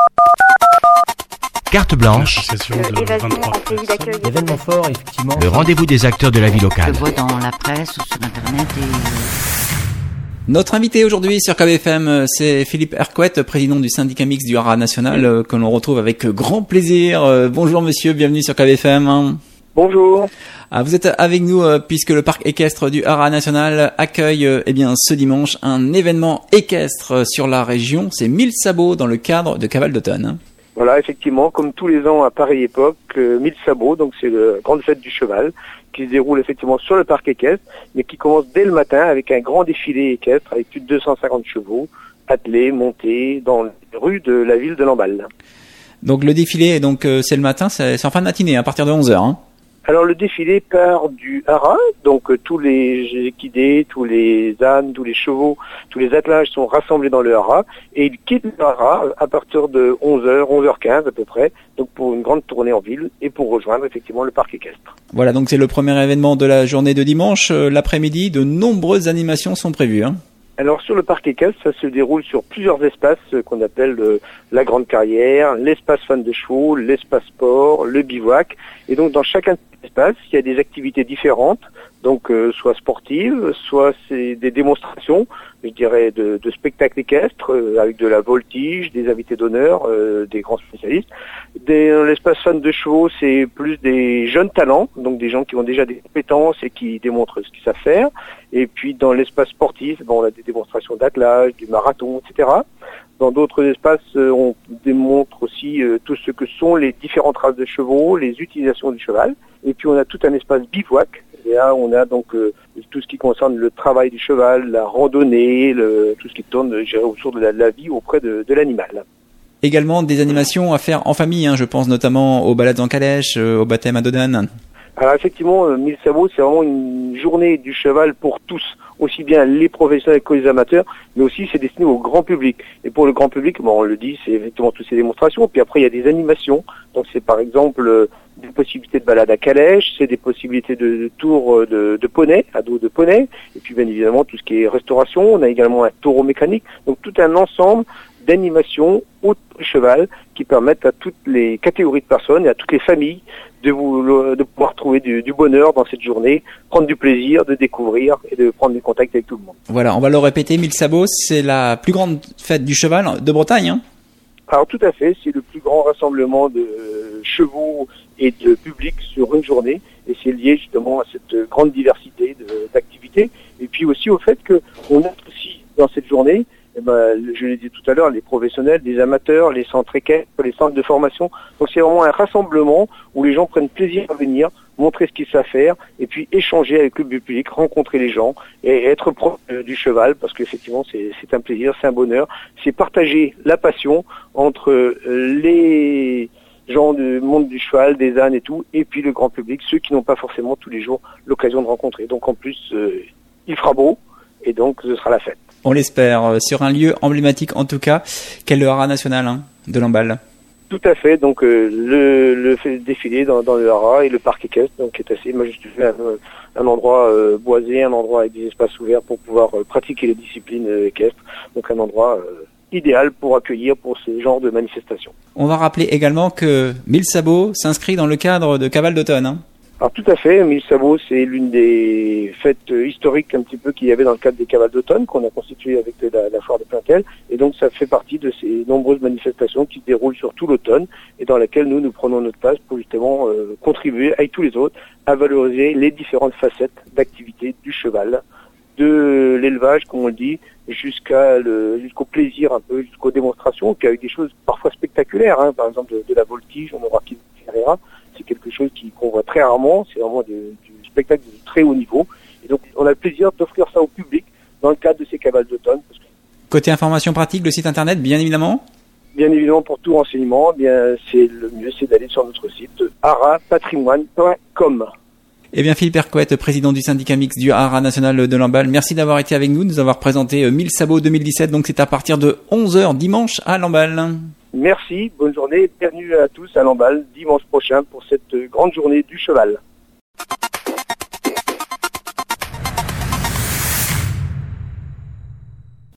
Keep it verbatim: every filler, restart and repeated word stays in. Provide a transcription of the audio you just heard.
Carte blanche. Événement fort, effectivement. Le rendez-vous des acteurs de la vie locale. Je vois dans la presse ou sur internet et... Notre invité aujourd'hui sur K B F M, c'est Philippe Hercouet, président du syndicat mixte du Haras national, que l'on retrouve avec grand plaisir. Bonjour monsieur, bienvenue sur K B F M. Bonjour. Ah, vous êtes avec nous euh, puisque le parc équestre du Haras national accueille euh, eh bien ce dimanche un événement équestre sur la région. C'est mille sabots dans le cadre de Cavale d'automne. Voilà, effectivement, comme tous les ans à pareille époque, euh, mille sabots, donc c'est la grande fête du cheval qui se déroule effectivement sur le parc équestre, mais qui commence dès le matin avec un grand défilé équestre avec plus de deux cent cinquante chevaux attelés, montés dans les rues de la ville de Lamballe. Donc le défilé, donc euh, c'est le matin, c'est, c'est en fin de matinée, à partir de onze heures. Hein. Alors le défilé part du haras, donc euh, tous les équidés, tous les ânes, tous les chevaux, tous les attelages sont rassemblés dans le haras et ils quittent le haras à partir de onze heures, onze heures quinze à peu près, donc pour une grande tournée en ville et pour rejoindre effectivement le parc équestre. Voilà, donc c'est le premier événement de la journée de dimanche. Euh, l'après-midi, de nombreuses animations sont prévues. Hein. Alors sur le parc équestre, ça se déroule sur plusieurs espaces euh, qu'on appelle euh, la grande carrière, l'espace fan de chevaux, l'espace sport, le bivouac. Et donc dans chacun de ces espaces, il y a des activités différentes, donc euh, soit sportives, soit c'est des démonstrations, je dirais, de, de spectacles équestres, euh, avec de la voltige, des invités d'honneur, euh, des grands spécialistes. Des, dans l'espace fan de chevaux, c'est plus des jeunes talents, donc des gens qui ont déjà des compétences et qui démontrent ce qu'ils savent faire. Et puis dans l'espace sportif, bon, on a des démonstrations d'attelage, du marathon, et cetera. Dans d'autres espaces, euh, on démontre aussi euh, tout ce que sont les différentes races de chevaux, les utilisations du cheval. Et puis on a tout un espace bivouac. Et là, on a donc euh, tout ce qui concerne le travail du cheval, la randonnée, le, tout ce qui tourne, je dirais, autour de la, de la vie auprès de, de l'animal. Également des animations à faire en famille, hein, je pense notamment aux balades en calèche, euh, au baptême à Dodane. Alors effectivement, euh, mille sabots, c'est vraiment une journée du cheval pour tous, aussi bien les professionnels que les amateurs, mais aussi c'est destiné au grand public. Et pour le grand public, bon, on le dit, c'est effectivement toutes ces démonstrations. Puis après, il y a des animations. Donc c'est par exemple euh, des possibilités de balade à calèche, c'est des possibilités de, de tours de, de poney, à dos de poney. Et puis bien évidemment tout ce qui est restauration. On a également un taureau mécanique. Donc tout un ensemble d'animations au cheval qui permettent à toutes les catégories de personnes et à toutes les familles de, vous, de pouvoir trouver du, du bonheur dans cette journée, prendre du plaisir, de découvrir et de prendre des contacts avec tout le monde. Voilà, on va le répéter, mille sabots, c'est la plus grande fête du cheval de Bretagne. Hein. Alors tout à fait, c'est le plus grand rassemblement de chevaux et de public sur une journée et c'est lié justement à cette grande diversité de, d'activités et puis aussi au fait qu'on a aussi dans cette journée, eh ben, je l'ai dit tout à l'heure, les professionnels, les amateurs, les centres équestres, les centres de formation. Donc c'est vraiment un rassemblement où les gens prennent plaisir à venir, montrer ce qu'ils savent faire, et puis échanger avec le public, rencontrer les gens, et être proche du cheval, parce qu'effectivement c'est, c'est un plaisir, c'est un bonheur. C'est partager la passion entre les gens du monde du cheval, des ânes et tout, et puis le grand public, ceux qui n'ont pas forcément tous les jours l'occasion de rencontrer. Donc en plus, euh, il fera beau, et donc ce sera la fête. On l'espère, sur un lieu emblématique en tout cas, qu'est le Haras national hein, de Lamballe. Tout à fait, donc euh, le, le défilé dans, dans le Haras et le parc équestre, donc qui est assez majestueux, un, un endroit euh, boisé, un endroit avec des espaces ouverts pour pouvoir euh, pratiquer les disciplines euh, équestres, donc un endroit euh, idéal pour accueillir pour ce genre de manifestations. On va rappeler également que mille sabots s'inscrit dans le cadre de Cavale d'automne. Hein. Alors tout à fait, mille sabots c'est l'une des fêtes historiques un petit peu qu'il y avait dans le cadre des cavales d'automne qu'on a constitué avec la, la foire de Plaintel et donc ça fait partie de ces nombreuses manifestations qui se déroulent sur tout l'automne et dans laquelle nous nous prenons notre place pour justement euh, contribuer avec tous les autres à valoriser les différentes facettes d'activité du cheval, de l'élevage comme on le dit, jusqu'à le, jusqu'au plaisir un peu, jusqu'aux démonstrations, puis avec des choses parfois spectaculaires, hein, par exemple de, de la voltige, on aura qui Ferreira. C'est quelque chose qui, qu'on voit très rarement, c'est vraiment du, du spectacle de très haut niveau. Et donc on a le plaisir d'offrir ça au public dans le cadre de ces cavales d'automne. Parce que... Côté information pratique, le site internet, bien évidemment Bien évidemment, pour tout renseignement, eh bien, c'est le mieux, c'est d'aller sur notre site haras patrimoine point com. Eh bien, Philippe Hercouet, président du syndicat mixte du Haras national de Lamballe, merci d'avoir été avec nous, de nous avoir présenté mille sabots deux mille dix-sept, donc c'est à partir de onze heures dimanche à Lamballe. Merci, bonne journée, bienvenue à tous à Lamballe dimanche prochain pour cette grande journée du cheval.